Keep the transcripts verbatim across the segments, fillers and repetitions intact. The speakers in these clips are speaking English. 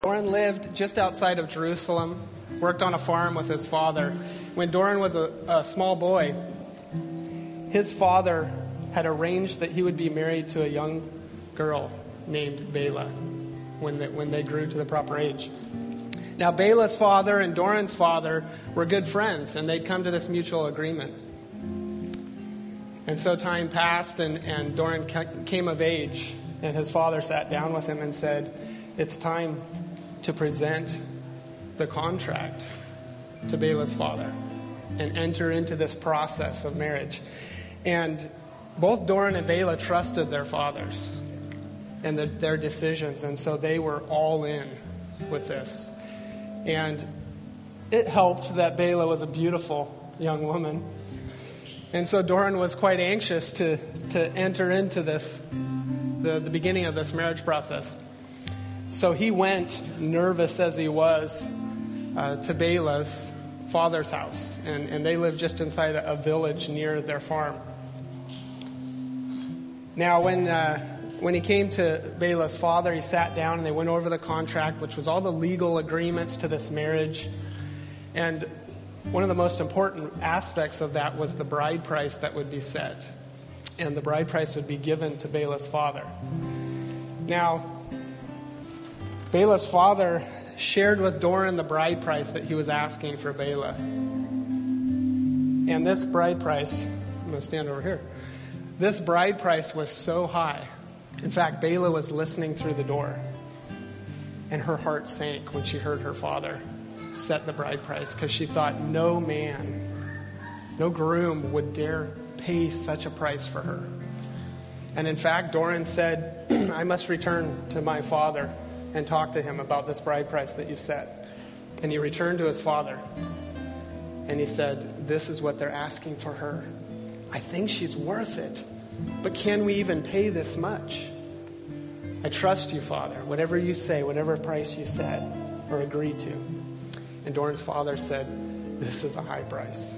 Doran lived just outside of Jerusalem, worked on a farm with his father. When Doran was a, a small boy, his father had arranged that he would be married to a young girl named Bela when they, when they grew to the proper age. Now, Bela's father and Doran's father were good friends, and they'd come to this mutual agreement. And so time passed, and, and Doran came of age, and his father sat down with him and said, "It's time to present the contract to Bela's father and enter into this process of marriage." And both Doran and Bela trusted their fathers and the, their decisions, and so they were all in with this. And it helped that Bela was a beautiful young woman. And so Doran was quite anxious to, to enter into this, the, the beginning of this marriage process. So he went, nervous as he was, uh, to Bela's father's house. And, and they lived just inside a, a village near their farm. Now, when uh, when he came to Bela's father, he sat down and they went over the contract, which was all the legal agreements to this marriage. And one of the most important aspects of that was the bride price that would be set. And the bride price would be given to Bela's father. Now, Bela's father shared with Doran the bride price that he was asking for Bela. And this bride price, I'm going to stand over here. This bride price was so high. In fact, Bela was listening through the door. And her heart sank when she heard her father set the bride price, because she thought no man, no groom would dare pay such a price for her. And in fact, Doran said, "I must return to my father and talk to him about this bride price that you've set." And he returned to his father. And he said, "This is what they're asking for her. I think she's worth it. But can we even pay this much? I trust you, Father. Whatever you say, whatever price you set or agree to." And Doran's father said, "This is a high price.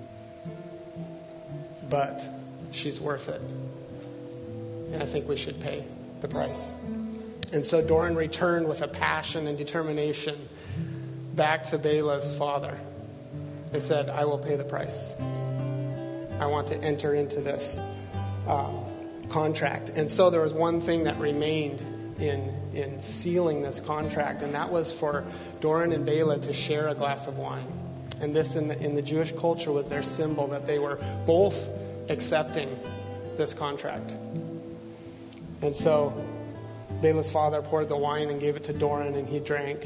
But she's worth it. And I think we should pay the price." And so Doran returned with a passion and determination back to Bela's father and said, "I will pay the price. I want to enter into this um, contract." And so there was one thing that remained in, in sealing this contract, and that was for Doran and Bela to share a glass of wine. And this in the, in the Jewish culture was their symbol that they were both accepting this contract. And so Bela's father poured the wine and gave it to Doran, and he drank.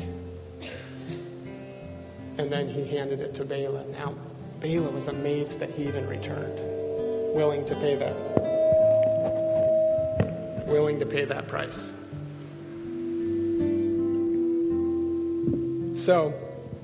And then he handed it to Bela. Now, Bela was amazed that he even returned, willing to pay that, willing to pay that price. So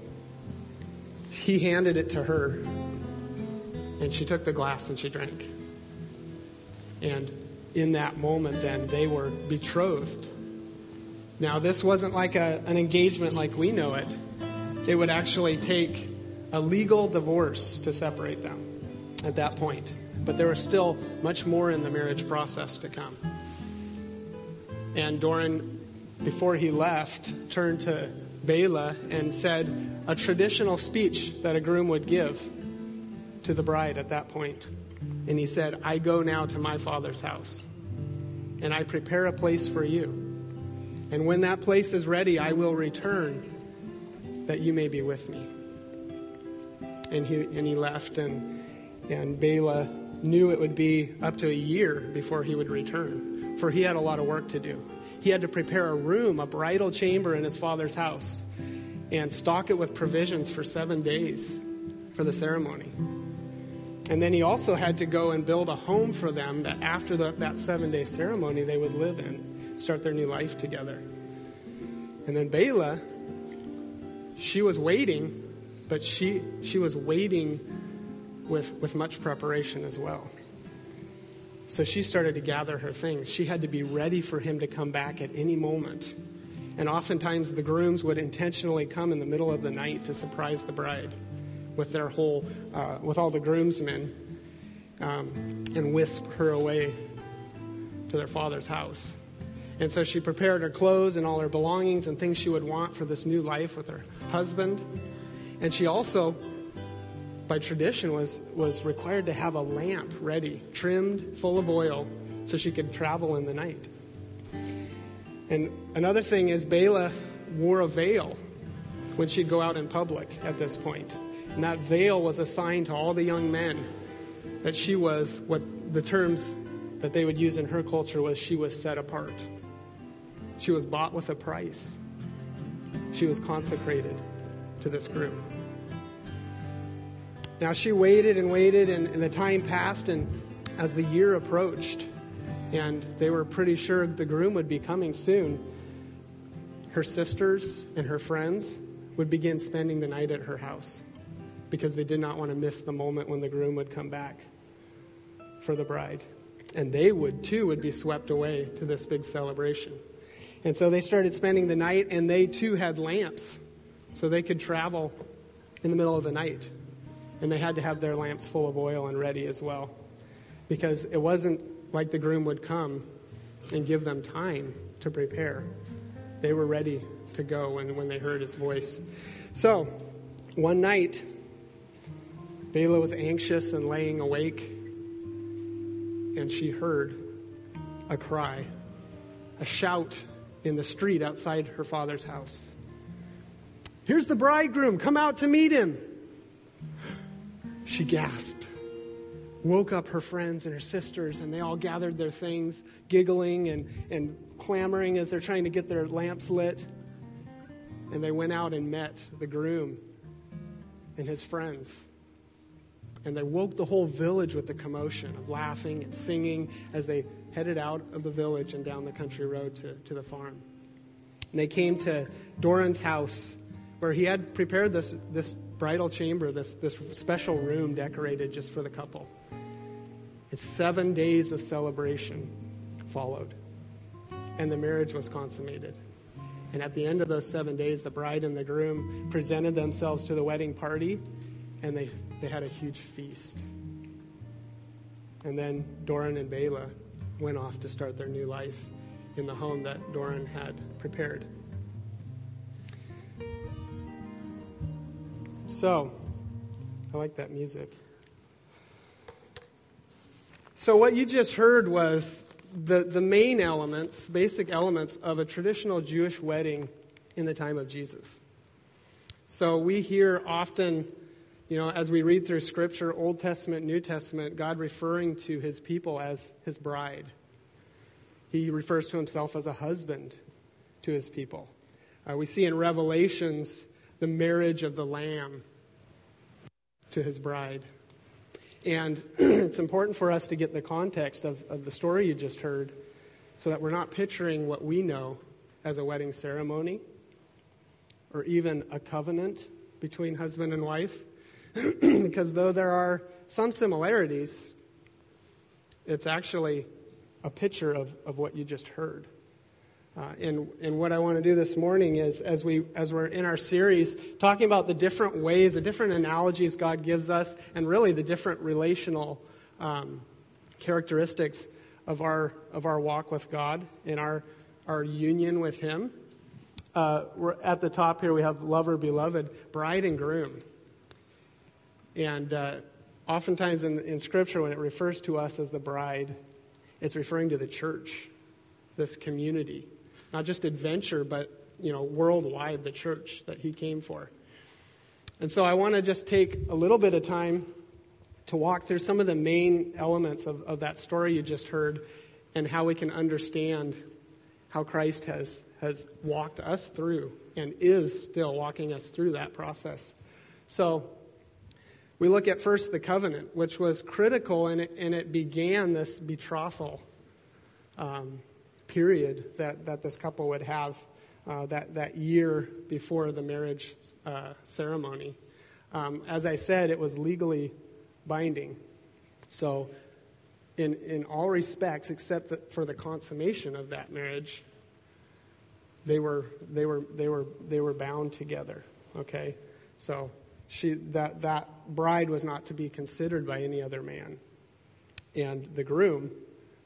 he handed it to her, and she took the glass and she drank. And in that moment, then, they were betrothed. Now, this wasn't like a, an engagement like we know it. It would actually take a legal divorce to separate them at that point. But there was still much more in the marriage process to come. And Doran, before he left, turned to Bela and said a traditional speech that a groom would give to the bride at that point. And he said, "I go now to my father's house, and I prepare a place for you. And when that place is ready, I will return, that you may be with me." And he and he left, and and Bela knew it would be up to a year before he would return, for he had a lot of work to do. He had to prepare a room, a bridal chamber in his father's house, and stock it with provisions for seven days for the ceremony. And then he also had to go and build a home for them that after the, that seven-day ceremony they would live in, start their new life together. And then Bela, she was waiting, but she she was waiting with, with much preparation as well. So she started to gather her things. She had to be ready for him to come back at any moment. And oftentimes the grooms would intentionally come in the middle of the night to surprise the bride with their whole, uh, with all the groomsmen, um, and whisk her away to their father's house. And so she prepared her clothes and all her belongings and things she would want for this new life with her husband. And she also, by tradition, was, was required to have a lamp ready, trimmed, full of oil, so she could travel in the night. And another thing is Bela wore a veil when she'd go out in public at this point. And that veil was a sign to all the young men that she was, what the terms that they would use in her culture was, she was set apart. She was bought with a price. She was consecrated to this group. Now she waited and waited, and, and the time passed, and as the year approached, and they were pretty sure the groom would be coming soon, her sisters and her friends would begin spending the night at her house because they did not want to miss the moment when the groom would come back for the bride. And they would, too, would be swept away to this big celebration. And so they started spending the night, and they, too, had lamps so they could travel in the middle of the night. And they had to have their lamps full of oil and ready as well, because it wasn't like the groom would come and give them time to prepare. They were ready to go when, when they heard his voice. So, one night, Bela was anxious and laying awake, and she heard a cry, a shout in the street outside her father's house. "Here's the bridegroom, come out to meet him." She gasped, woke up her friends and her sisters, and they all gathered their things, giggling and, and clamoring as they're trying to get their lamps lit. And they went out and met the groom and his friends. And they woke the whole village with the commotion of laughing and singing as they headed out of the village and down the country road to, to the farm. And they came to Doran's house, where he had prepared this, this bridal chamber, this, this special room decorated just for the couple. And seven days of celebration followed, and the marriage was consummated. And at the end of those seven days, the bride and the groom presented themselves to the wedding party, and they, they had a huge feast. And then Doran and Bela went off to start their new life in the home that Doran had prepared. So, I like that music. So what you just heard was the, the main elements, basic elements of a traditional Jewish wedding in the time of Jesus. So we hear often, you know, as we read through Scripture, Old Testament, New Testament, God referring to his people as his bride. He refers to himself as a husband to his people. Uh, we see in Revelations the marriage of the Lamb to his bride. And it's important for us to get the context of, of the story you just heard so that we're not picturing what we know as a wedding ceremony or even a covenant between husband and wife. Because though there are some similarities, it's actually a picture of, of what you just heard. Uh, and, and what I want to do this morning is, as, we, as we're in our series, talking about the different ways, the different analogies God gives us, and really the different relational um, characteristics of our of our walk with God and our, our union with him. Uh, we're at the top here, we have lover, beloved, bride and groom. And uh, oftentimes in, in Scripture, when it refers to us as the bride, it's referring to the church, this community. Not just adventure, but, you know, worldwide, the church that he came for. And so I want to just take a little bit of time to walk through some of the main elements of, of that story you just heard and how we can understand how Christ has, has walked us through and is still walking us through that process. So we look at first the covenant, which was critical, and it, and it began this betrothal um period that, that this couple would have uh, that, that year before the marriage uh, ceremony. Um, as I said, it was legally binding. So in, in all respects, except that for the consummation of that marriage, they were they were they were they were bound together. Okay? So she that that bride was not to be considered by any other man. And the groom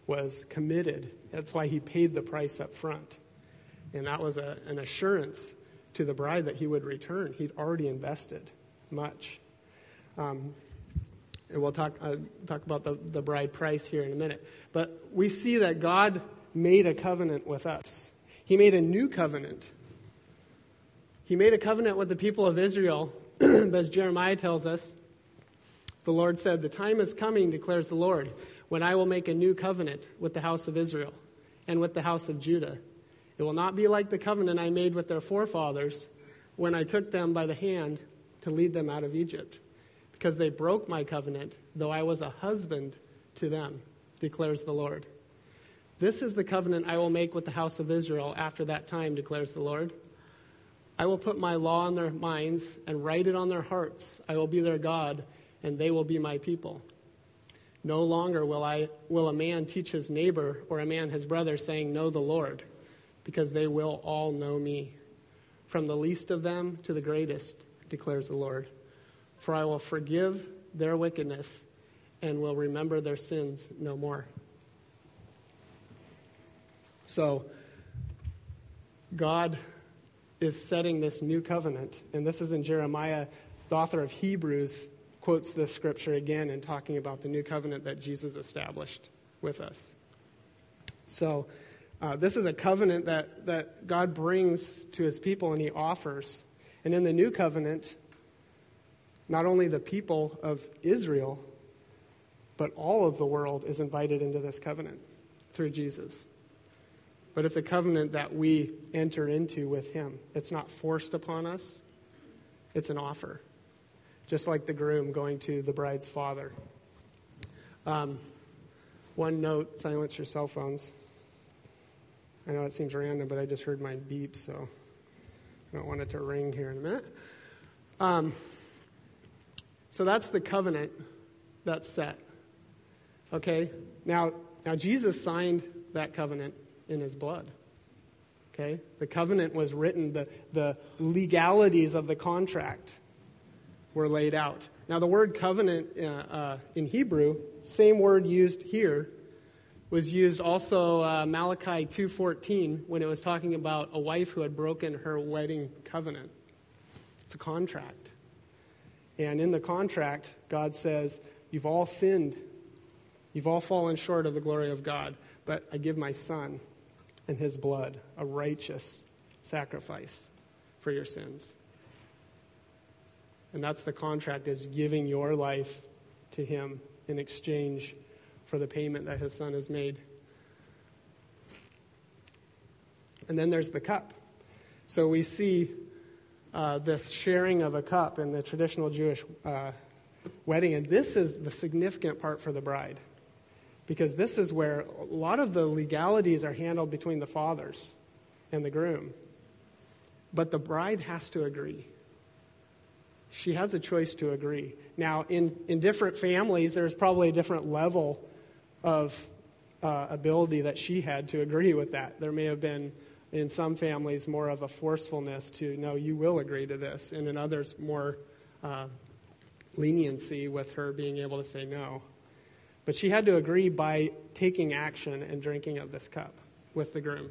was committed. That's why he paid the price up front. And that was a, an assurance to the bride that he would return. He'd already invested much. Um, and we'll talk uh, talk about the, the bride price here in a minute. But we see that God made a covenant with us. He made a new covenant. He made a covenant with the people of Israel, as Jeremiah tells us. The Lord said, "The time is coming, declares the Lord, when I will make a new covenant with the house of Israel and with the house of Judah. It will not be like the covenant I made with their forefathers when I took them by the hand to lead them out of Egypt, because they broke my covenant, though I was a husband to them, declares the Lord. This is the covenant I will make with the house of Israel after that time, declares the Lord. I will put my law in their minds and write it on their hearts. I will be their God, and they will be my people. No longer will I will a man teach his neighbor or a man his brother, saying, 'Know the Lord,' because they will all know me, from the least of them to the greatest, declares the Lord. For I will forgive their wickedness and will remember their sins no more." So, God is setting this new covenant, and this is in Jeremiah. The author of Hebrews quotes this scripture again in talking about the new covenant that Jesus established with us. So, uh, this is a covenant that, that God brings to his people and he offers. And in the new covenant, not only the people of Israel, but all of the world is invited into this covenant through Jesus. But it's a covenant that we enter into with him. It's not forced upon us. It's an offer. Just like the groom going to the bride's father. Um, one note, silence your cell phones. I know it seems random, but I just heard mine beep, so I don't want it to ring here in a minute. Um, so that's the covenant that's set. Okay? Now, now Jesus signed that covenant in his blood. Okay? The covenant was written, the, the legalities of the contract were laid out. Now, the word covenant uh, uh, in Hebrew, same word used here, was used also uh, Malachi two fourteen when it was talking about a wife who had broken her wedding covenant. It's a contract. And in the contract, God says, you've all sinned. You've all fallen short of the glory of God. But I give my son and his blood, a righteous sacrifice for your sins. And that's the contract, is giving your life to him in exchange for the payment that his son has made. And then there's the cup. So we see uh, this sharing of a cup in the traditional Jewish uh, wedding. And this is the significant part for the bride. Because this is where a lot of the legalities are handled between the fathers and the groom. But the bride has to agree. She has a choice to agree. Now, in, in different families, there's probably a different level of uh, ability that she had to agree with that. There may have been, in some families, more of a forcefulness to, no, you will agree to this. And in others, more uh, leniency with her being able to say no. But she had to agree by taking action and drinking of this cup with the groom.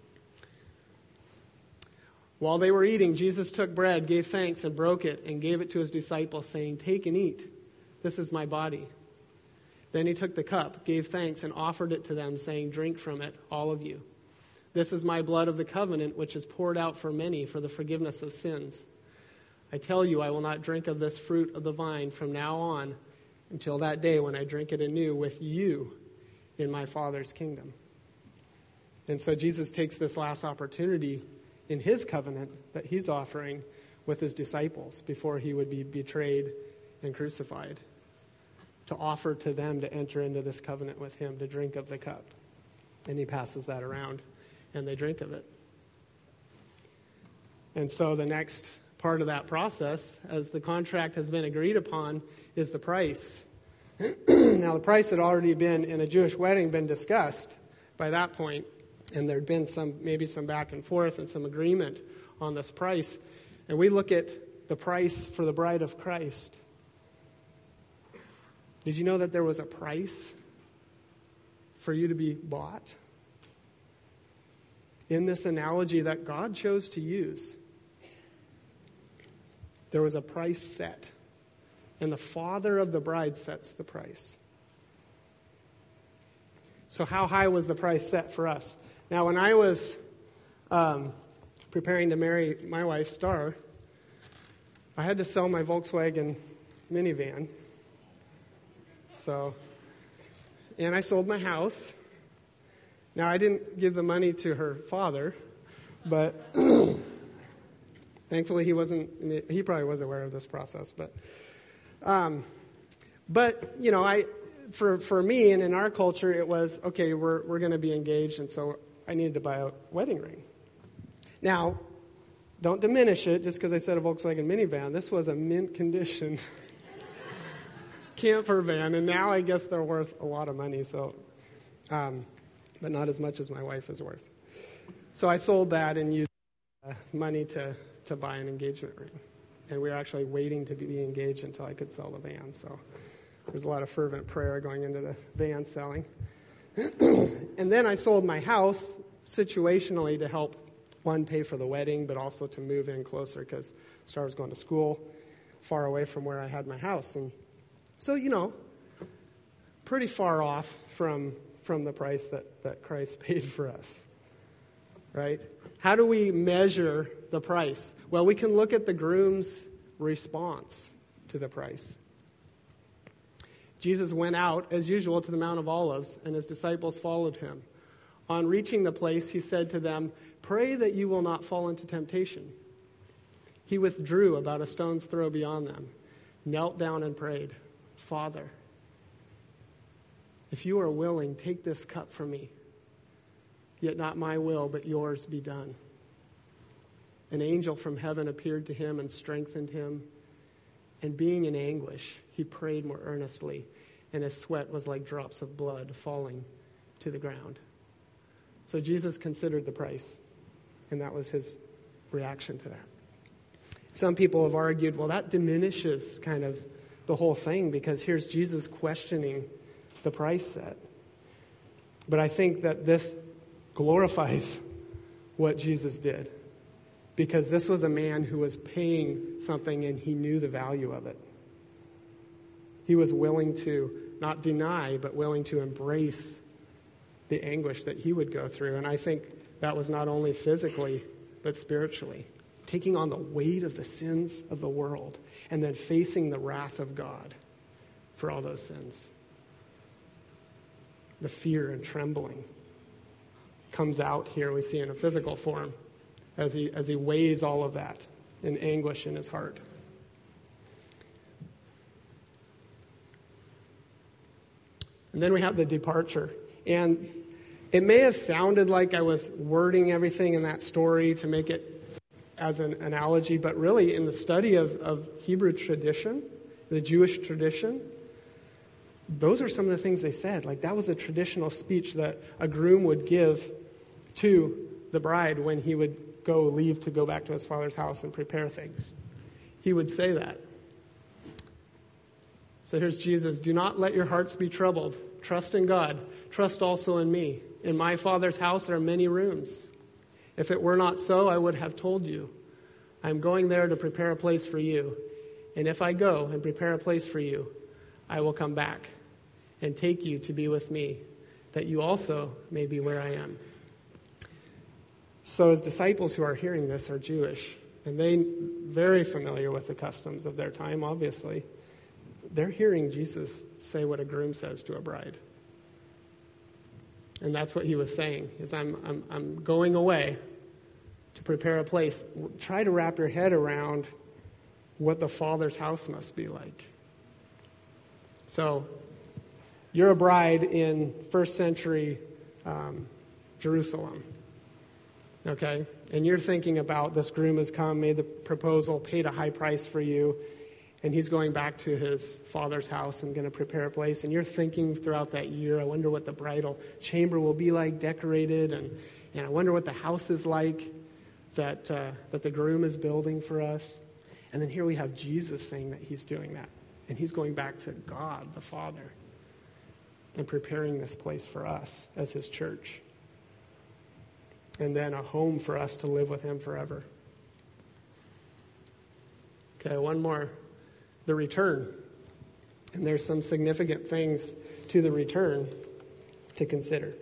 While they were eating, Jesus took bread, gave thanks, and broke it, and gave it to his disciples, saying, "Take and eat. This is my body." Then he took the cup, gave thanks, and offered it to them, saying, "Drink from it, all of you. This is my blood of the covenant, which is poured out for many for the forgiveness of sins. I tell you, I will not drink of this fruit of the vine from now on until that day when I drink it anew with you in my Father's kingdom." And so Jesus takes this last opportunity in his covenant that he's offering with his disciples before he would be betrayed and crucified, to offer to them to enter into this covenant with him, to drink of the cup. And he passes that around, and they drink of it. And so the next part of that process, as the contract has been agreed upon, is the price. Now, the price had already been, in a Jewish wedding, been discussed by that point. And there'd been some, maybe some back and forth and some agreement on this price. And we look at the price for the bride of Christ. Did you know that there was a price for you to be bought? In this analogy that God chose to use, there was a price set, and the father of the bride sets the price. So how high was the price set for us? Now, when I was um, preparing to marry my wife, Star, I had to sell my Volkswagen minivan. So, and I sold my house. Now, I didn't give the money to her father, but thankfully he wasn't, he probably was aware of this process. But, um, but you know, I, for, for me and in our culture, it was, okay, we're, we're going to be engaged, and so I needed to buy a wedding ring. Now, don't diminish it just because I said a Volkswagen minivan. This was a mint condition camper van, and now I guess they're worth a lot of money, so, um, but not as much as my wife is worth. So I sold that and used uh, money to, to buy an engagement ring. And we were actually waiting to be engaged until I could sell the van, so there's a lot of fervent prayer going into the van selling. And then I sold my house situationally to help, one, pay for the wedding, but also to move in closer because Star was going to school far away from where I had my house. And so, you know, pretty far off from from the price that, that Christ paid for us, right? How do we measure the price? Well, we can look at the groom's response to the price. Jesus went out, as usual, to the Mount of Olives, and his disciples followed him. On reaching the place, he said to them, "Pray that you will not fall into temptation." He withdrew about a stone's throw beyond them, knelt down and prayed, "Father, if you are willing, take this cup from me. Yet not my will, but yours be done." An angel from heaven appeared to him and strengthened him. And being in anguish, he prayed more earnestly, and his sweat was like drops of blood falling to the ground. So Jesus considered the price, and that was his reaction to that. Some people have argued, well, that diminishes kind of the whole thing because here's Jesus questioning the price set. But I think that this glorifies what Jesus did because this was a man who was paying something and he knew the value of it. He was willing to not deny, but willing to embrace the anguish that he would go through. And I think that was not only physically, but spiritually. Taking on the weight of the sins of the world and then facing the wrath of God for all those sins. The fear and trembling comes out here, we see in a physical form, as he as he weighs all of that in anguish in his heart. And then we have the departure. And it may have sounded like I was wording everything in that story to make it as an analogy, but really in the study of, of Hebrew tradition, the Jewish tradition, those are some of the things they said. Like that was a traditional speech that a groom would give to the bride when he would go leave to go back to his father's house and prepare things. He would say that. So here's Jesus. "Do not let your hearts be troubled. Trust in God. Trust also in me. In my Father's house there are many rooms. If it were not so, I would have told you. I am going there to prepare a place for you. And if I go and prepare a place for you, I will come back and take you to be with me, that you also may be where I am." So his disciples who are hearing this are Jewish, and they very familiar with the customs of their time, obviously. They're hearing Jesus say what a groom says to a bride. And that's what he was saying, is I'm, I'm, I'm going away to prepare a place. Try to wrap your head around what the Father's house must be like. So you're a bride in first century um, Jerusalem, okay? And you're thinking about this groom has come, made the proposal, paid a high price for you, and he's going back to his father's house and going to prepare a place. And you're thinking throughout that year, I wonder what the bridal chamber will be like, decorated, and, and I wonder what the house is like that uh, that the groom is building for us. And then here we have Jesus saying that he's doing that. And he's going back to God, the Father. and preparing this place for us as his church. And then a home for us to live with him forever. Okay, one more. The return. And there's some significant things to the return to consider.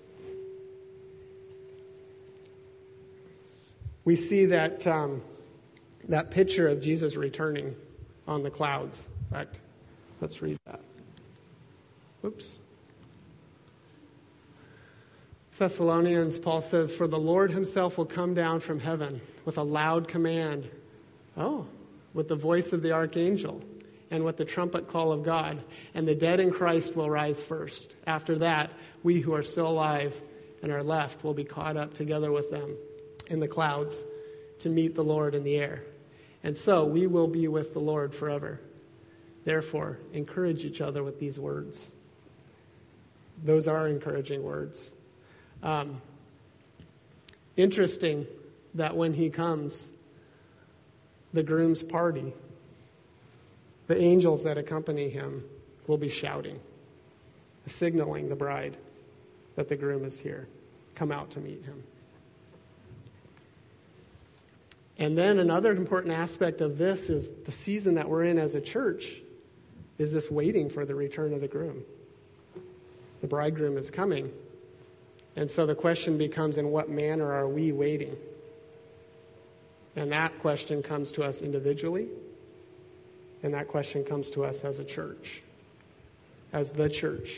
We see that um, that picture of Jesus returning on the clouds. In fact, let's read that. Oops. Thessalonians, Paul says, "For the Lord himself will come down from heaven with a loud command." Oh, with the voice of the archangel and with the trumpet call of God. "And the dead in Christ will rise first. After that, we who are still alive and are left will be caught up together with them in the clouds to meet the Lord in the air. And so we will be with the Lord forever. Therefore, encourage each other with these words." Those are encouraging words. Um, interesting that when he comes, the groom's party, the angels that accompany him will be shouting, signaling the bride that the groom is here. Come out to meet him. And then another important aspect of this is the season that we're in as a church is this waiting for the return of the groom. The bridegroom is coming. And so the question becomes, in what manner are we waiting? And that question comes to us individually, and that question comes to us as a church, as the church.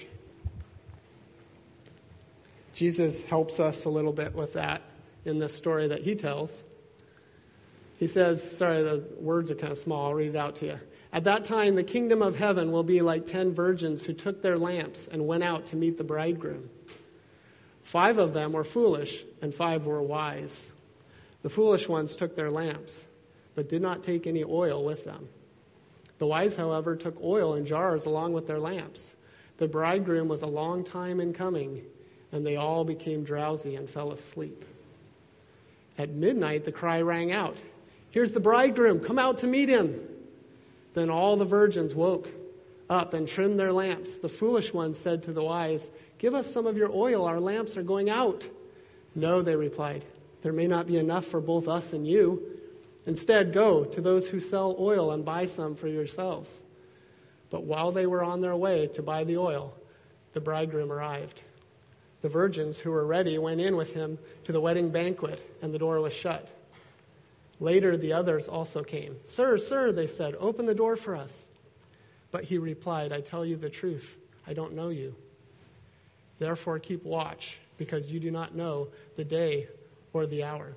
Jesus helps us a little bit with that in the story that he tells. He says, sorry, the words are kind of small. I'll read it out to you. "At that time, the kingdom of heaven will be like ten virgins who took their lamps and went out to meet the bridegroom. Five of them were foolish, and five were wise. The foolish ones took their lamps, but did not take any oil with them. The wise, however, took oil in jars along with their lamps. The bridegroom was a long time in coming, and they all became drowsy and fell asleep. At midnight, the cry rang out, 'Here's the bridegroom, come out to meet him.' Then all the virgins woke up and trimmed their lamps. The foolish ones said to the wise, 'Give us some of your oil, our lamps are going out.' 'No,' they replied, 'there may not be enough for both us and you. Instead, go to those who sell oil and buy some for yourselves.' But while they were on their way to buy the oil, the bridegroom arrived. The virgins who were ready went in with him to the wedding banquet, and the door was shut. Later, the others also came. 'Sir, sir,' they said, 'open the door for us.' But he replied, 'I tell you the truth, I don't know you. Therefore keep watch, because you do not know the day or the hour.'"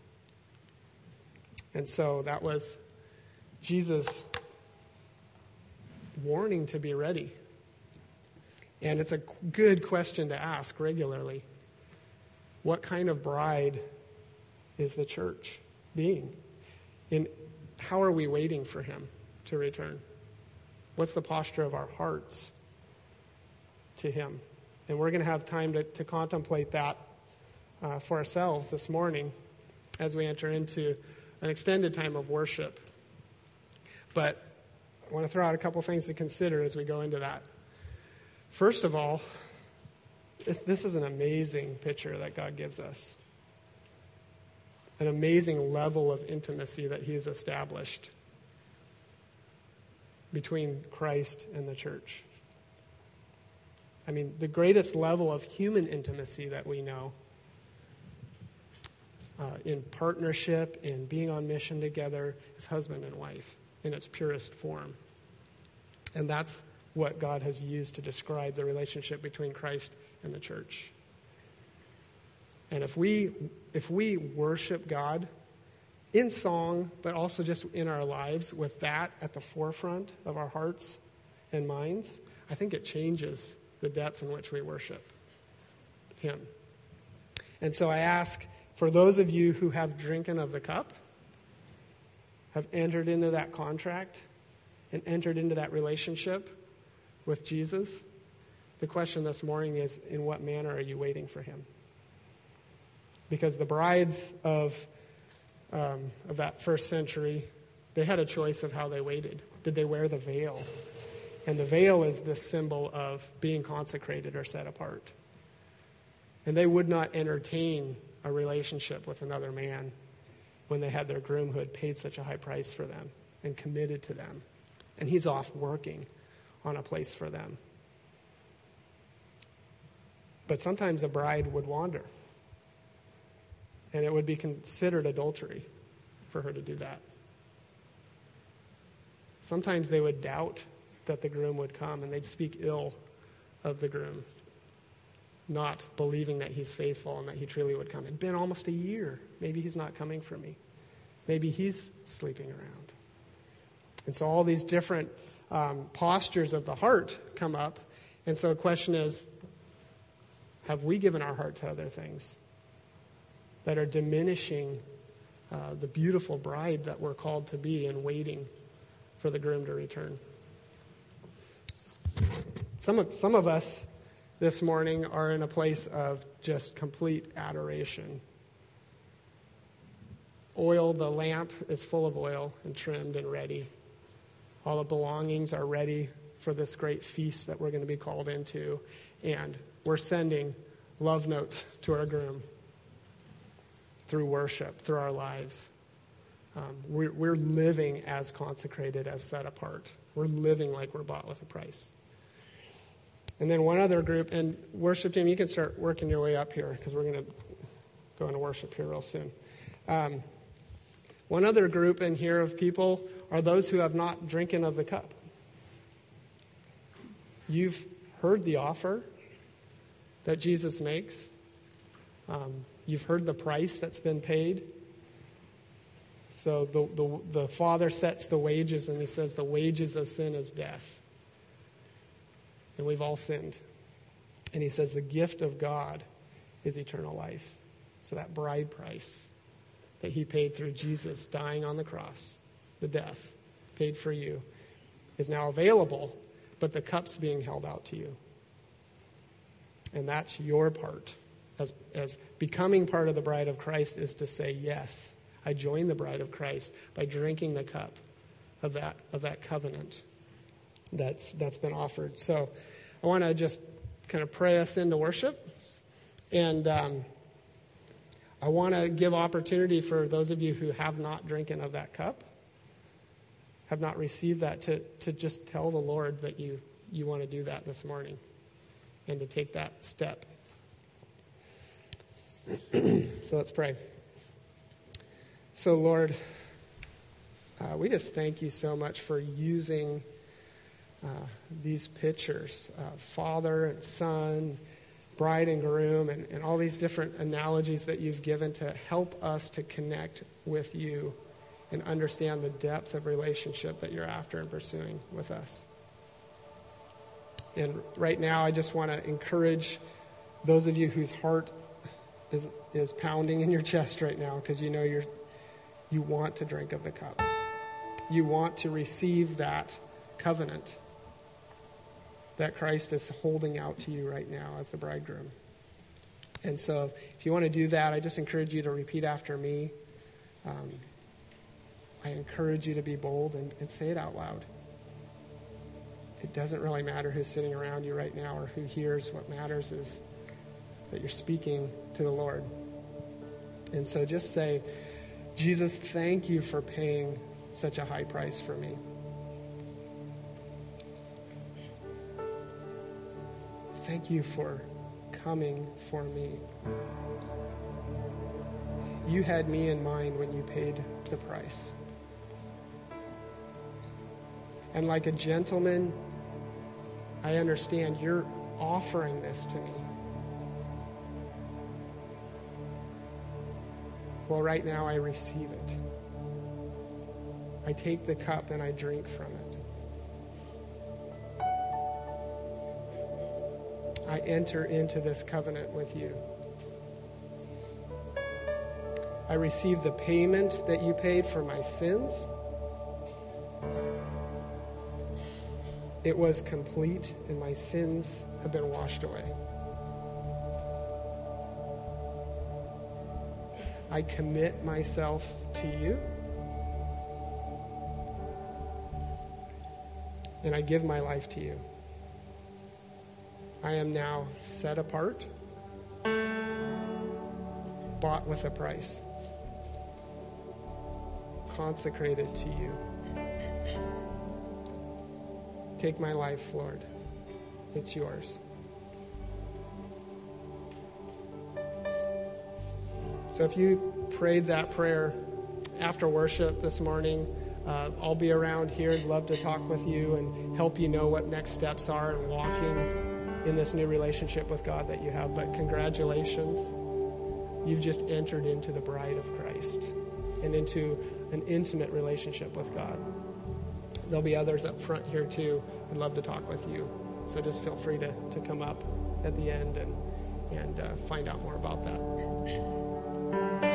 And so that was Jesus' warning to be ready. And it's a good question to ask regularly. What kind of bride is the church being? And how are we waiting for him to return? What's the posture of our hearts to him? And we're going to have time to, to contemplate that uh, for ourselves this morning as we enter into an extended time of worship. But I want to throw out a couple things to consider as we go into that. First of all, this is an amazing picture that God gives us. An amazing level of intimacy that he has established between Christ and the church. I mean, the greatest level of human intimacy that we know, uh, in partnership, in being on mission together, is husband and wife in its purest form. And that's what God has used to describe the relationship between Christ and the church. And if we if we worship God in song, but also just in our lives with that at the forefront of our hearts and minds, I think it changes the depth in which we worship him. And so I ask, for those of you who have drinking of the cup, have entered into that contract and entered into that relationship with Jesus, the question this morning is, in what manner are you waiting for him? Because the brides of um, of that first century, they had a choice of how they waited. Did they wear the veil And the veil is this symbol of being consecrated or set apart. And they would not entertain a relationship with another man when they had their groom who had paid such a high price for them and committed to them. And he's off working on a place for them. But sometimes a bride would wander. And it would be considered adultery for her to do that. Sometimes they would doubt that the groom would come, and they'd speak ill of the groom, not believing that he's faithful and that he truly would come. It'd been almost a year. Maybe he's not coming for me. Maybe he's sleeping around. And so all these different um, postures of the heart come up. And so the question is, have we given our heart to other things that are diminishing uh, the beautiful bride that we're called to be and waiting for the groom to return? Some of, some of us this morning are in a place of just complete adoration. Oil, the lamp is full of oil and trimmed and ready. All the belongings are ready for this great feast that we're going to be called into. And we're sending love notes to our groom through worship, through our lives. Um, we're, we're living as consecrated, as set apart. We're living like we're bought with a price. And then one other group, and worship team, you can start working your way up here because we're going to go into worship here real soon. Um, one other group in here of people are those who have not drinking of the cup. You've heard the offer that Jesus makes. Um, you've heard the price that's been paid. So the, the, the Father sets the wages, and he says the wages of sin is death. And we've all sinned. And he says the gift of God is eternal life. So that bride price that he paid through Jesus dying on the cross, the death paid for you, is now available, but the cup's being held out to you. And that's your part. As, as becoming part of the bride of Christ is to say, yes, I join the bride of Christ by drinking the cup of that, of that covenant that's that's been offered. So I want to just kind of pray us into worship. And um, I want to give opportunity for those of you who have not drinking of that cup, have not received that, to, to just tell the Lord that you, you want to do that this morning and to take that step. So let's pray. So Lord, uh, we just thank you so much for using Uh, these pictures, uh, father and son, bride and groom, and, and all these different analogies that you've given to help us to connect with you and understand the depth of relationship that you're after and pursuing with us. And right now, I just want to encourage those of you whose heart is is pounding in your chest right now because you know you're you want to drink of the cup. You want to receive that covenant that Christ is holding out to you right now as the bridegroom. And so if you want to do that, I just encourage you to repeat after me. Um, I encourage you to be bold and, and say it out loud. It doesn't really matter who's sitting around you right now or who hears. What matters is that you're speaking to the Lord. And so just say, Jesus, thank you for paying such a high price for me. Thank you for coming for me. You had me in mind when you paid the price. And like a gentleman, I understand you're offering this to me. Well, right now I receive it. I take the cup and I drink from it. I enter into this covenant with you. I receive the payment that you paid for my sins. It was complete, and my sins have been washed away. I commit myself to you. and I give my life to you. I am now set apart, bought with a price, consecrated to you. Take my life, Lord. It's yours. So if you prayed that prayer after worship this morning, uh, I'll be around here. I'd love to talk with you and help you know what next steps are in walking in this new relationship with God that you have. But congratulations. You've just entered into the bride of Christ and into an intimate relationship with God. There'll be others up front here too. I'd love to talk with you. So just feel free to, to come up at the end and, and uh, find out more about that.